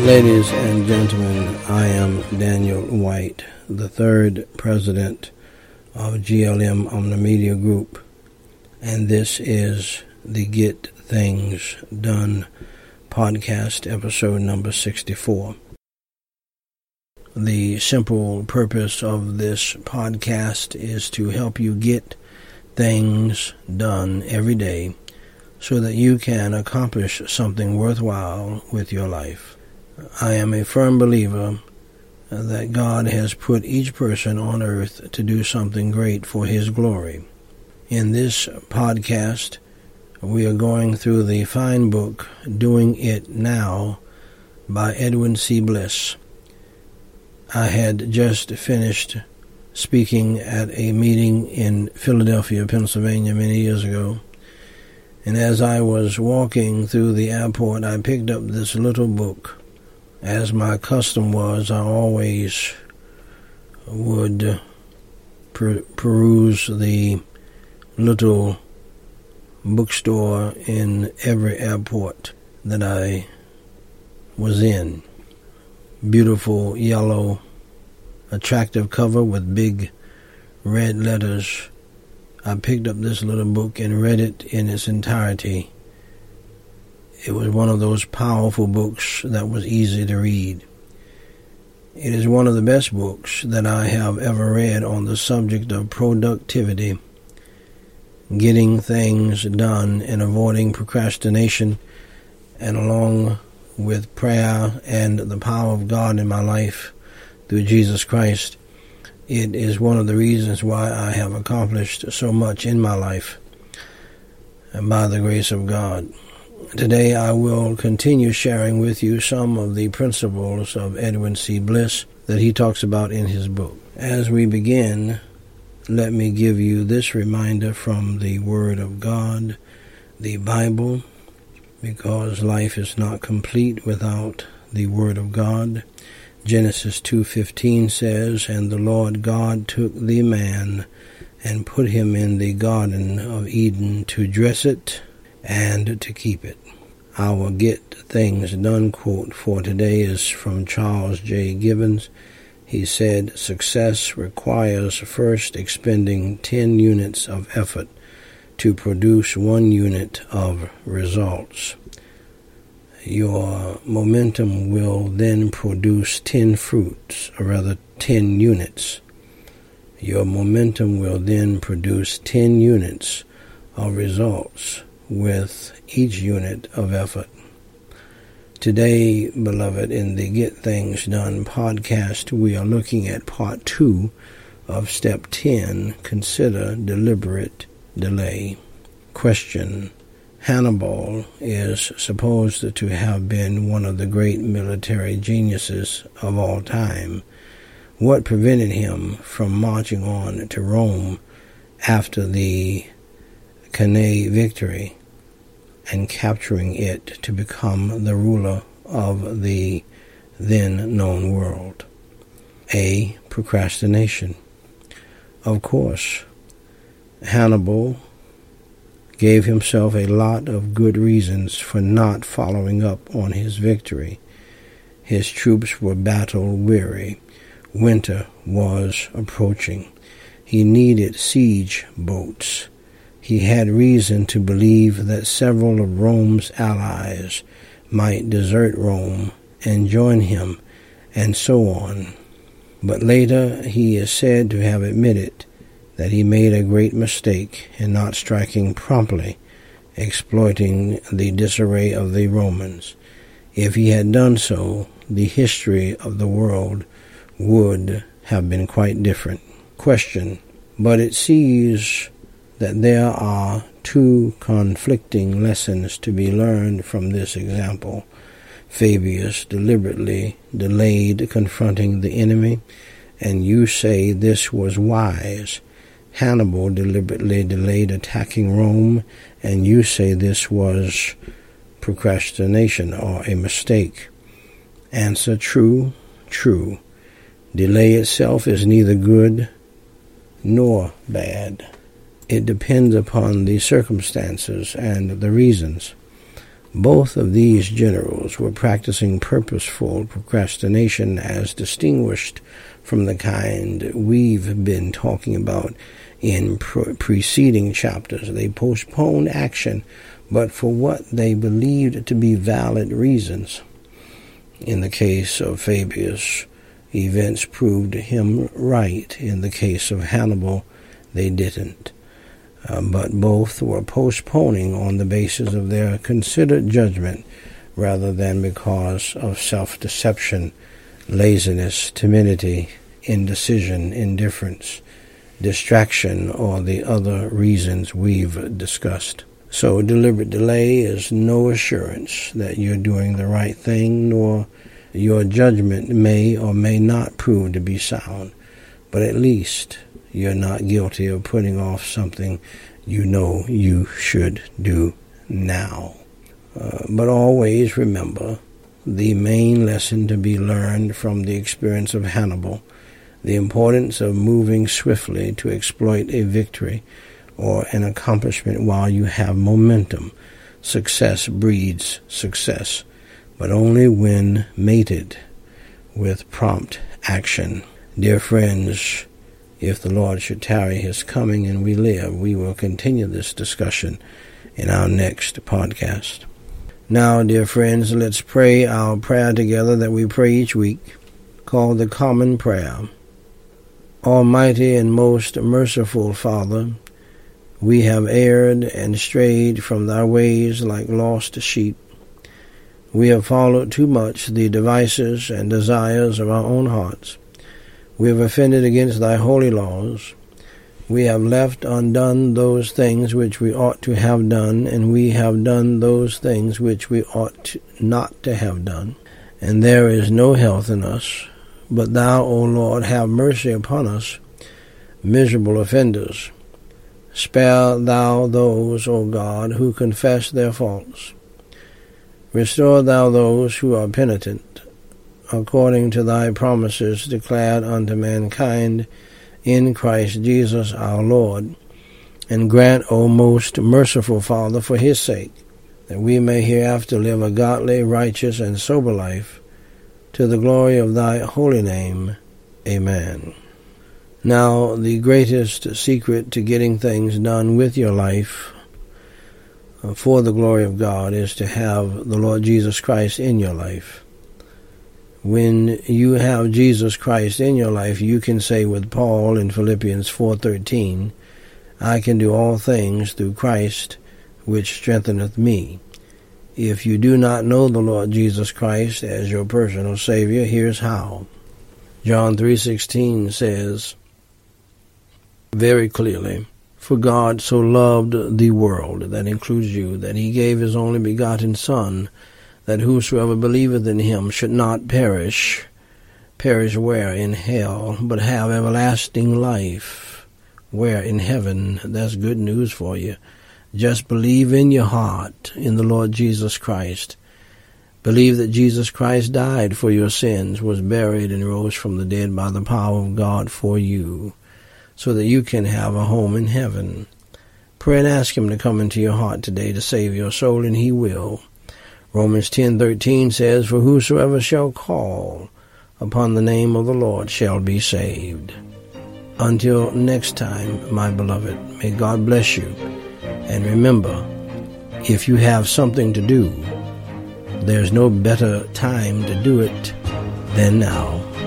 Ladies and gentlemen, I am Daniel White, the third president of GLM Omnimedia Group, and this is the Get Things Done podcast, episode number 64. The simple purpose of this podcast is to help you get things done every day so that you can accomplish something worthwhile with your life. I am a firm believer that God has put each person on earth to do something great for His glory. In this podcast, we are going through the fine book, Doing It Now, by Edwin C. Bliss. I had just finished speaking at a meeting in Philadelphia, Pennsylvania, many years ago, and as I was walking through the airport, I picked up this little book. As my custom was, I always would peruse the little bookstore in every airport that I was in. Beautiful yellow, attractive cover with big red letters. I picked up this little book and read it in its entirety. It was one of those powerful books that was easy to read. It is one of the best books that I have ever read on the subject of productivity, getting things done and avoiding procrastination, and along with prayer and the power of God in my life through Jesus Christ, it is one of the reasons why I have accomplished so much in my life, and by the grace of God. Today I will continue sharing with you some of the principles of Edwin C. Bliss that he talks about in his book. As we begin, let me give you this reminder from the Word of God, the Bible, because life is not complete without the Word of God. Genesis 2:15 says, "And the Lord God took the man and put him in the Garden of Eden to dress it and to keep it." Our Get Things Done quote for today is from Charles J. Gibbons. He said, "Success requires first expending 10 units of effort to produce 1 unit of results. Your momentum will then produce 10 fruits, or rather 10 units. Your momentum will then produce 10 units of results with each unit of effort." Today, beloved, in the Get Things Done podcast, we are looking at part 2 of step 10, Consider Deliberate Delay. Question: Hannibal is supposed to have been one of the great military geniuses of all time. What prevented him from marching on to Rome after the Cannae victory and capturing it to become the ruler of the then known world? A. Procrastination. Of course, Hannibal gave himself a lot of good reasons for not following up on his victory. His troops were battle-weary. Winter was approaching. He needed siege boats. He had reason to believe that several of Rome's allies might desert Rome and join him, and so on. But later he is said to have admitted that he made a great mistake in not striking promptly, exploiting the disarray of the Romans. If he had done so, the history of the world would have been quite different. Question: But it sees that there are 2 conflicting lessons to be learned from this example. Fabius deliberately delayed confronting the enemy, and you say this was wise. Hannibal deliberately delayed attacking Rome, and you say this was procrastination or a mistake. Answer: true, true. Delay itself is neither good nor bad. It depends upon the circumstances and the reasons. Both of these generals were practicing purposeful procrastination as distinguished from the kind we've been talking about in preceding chapters. They postponed action, but for what they believed to be valid reasons. In the case of Fabius, events proved him right. In the case of Hannibal, they didn't. But both were postponing on the basis of their considered judgment rather than because of self-deception, laziness, timidity, indecision, indifference, distraction, or the other reasons we've discussed. So deliberate delay is no assurance that you're doing the right thing, nor your judgment may or may not prove to be sound, but at least you're not guilty of putting off something you know you should do now. But always remember the main lesson to be learned from the experience of Hannibal, the importance of moving swiftly to exploit a victory or an accomplishment while you have momentum. Success breeds success, but only when mated with prompt action. Dear friends, if the Lord should tarry his coming and we live, we will continue this discussion in our next podcast. Now, dear friends, let's pray our prayer together that we pray each week, called the Common Prayer. Almighty and most merciful Father, we have erred and strayed from thy ways like lost sheep. We have followed too much the devices and desires of our own hearts. We have offended against thy holy laws. We have left undone those things which we ought to have done, and we have done those things which we ought not to have done. And there is no health in us. But thou, O Lord, have mercy upon us, miserable offenders. Spare thou those, O God, who confess their faults. Restore thou those who are penitent, according to thy promises declared unto mankind in Christ Jesus our Lord. And grant, O most merciful Father, for his sake, that we may hereafter live a godly, righteous, and sober life, to the glory of thy holy name. Amen. Now, the greatest secret to getting things done with your life for the glory of God is to have the Lord Jesus Christ in your life. When you have Jesus Christ in your life, you can say with Paul in Philippians 4:13, I can do all things through Christ, which strengtheneth me. If you do not know the Lord Jesus Christ as your personal Savior, here's how. John 3:16 says very clearly, For God so loved the world, that includes you, that he gave his only begotten Son, that whosoever believeth in him should not perish. Perish where? In hell, but have everlasting life. Where? In heaven. That's good news for you. Just believe in your heart in the Lord Jesus Christ. Believe that Jesus Christ died for your sins, was buried, and rose from the dead by the power of God for you, so that you can have a home in heaven. Pray and ask him to come into your heart today to save your soul, and he will. Romans 10:13 says, For whosoever shall call upon the name of the Lord shall be saved. Until next time, my beloved, may God bless you. And remember, if you have something to do, there's no better time to do it than now.